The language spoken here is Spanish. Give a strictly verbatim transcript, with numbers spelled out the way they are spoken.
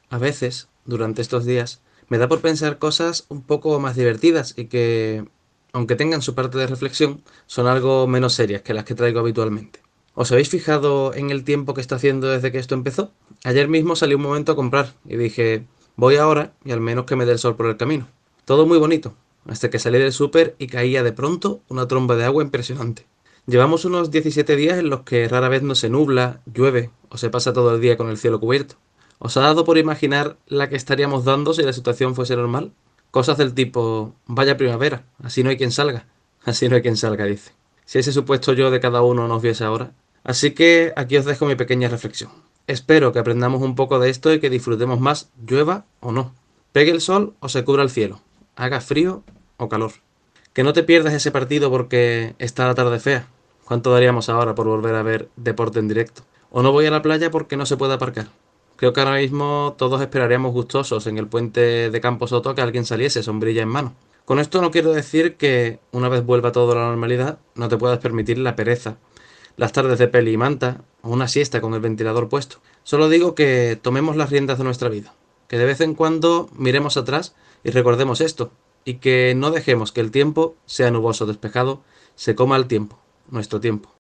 A veces, durante estos días, me da por pensar cosas un poco más divertidas y que, aunque tengan su parte de reflexión, son algo menos serias que las que traigo habitualmente. ¿Os habéis fijado en el tiempo que está haciendo desde que esto empezó? Ayer mismo salí un momento a comprar y dije, voy ahora y al menos que me dé el sol por el camino. Todo muy bonito, hasta que salí del súper y caía de pronto una tromba de agua impresionante. Llevamos unos diecisiete días en los que rara vez no se nubla, llueve o se pasa todo el día con el cielo cubierto. ¿Os ha dado por imaginar la que estaríamos dando si la situación fuese normal? Cosas del tipo, vaya primavera, así no hay quien salga. Así no hay quien salga, dice. Si ese supuesto yo de cada uno nos viese ahora. Así que aquí os dejo mi pequeña reflexión. Espero que aprendamos un poco de esto y que disfrutemos más, llueva o no. Pegue el sol o se cubra el cielo. Haga frío o calor. Que no te pierdas ese partido porque está la tarde fea. ¿Cuánto daríamos ahora por volver a ver deporte en directo? O no voy a la playa porque no se puede aparcar. Creo que ahora mismo todos esperaríamos gustosos en el puente de Campo Soto que alguien saliese, sombrilla en mano. Con esto no quiero decir que, una vez vuelva todo a la normalidad, no te puedas permitir la pereza, las tardes de peli y manta, o una siesta con el ventilador puesto. Solo digo que tomemos las riendas de nuestra vida, que de vez en cuando miremos atrás y recordemos esto, y que no dejemos que el tiempo, sea nuboso o despejado, se coma el tiempo, nuestro tiempo.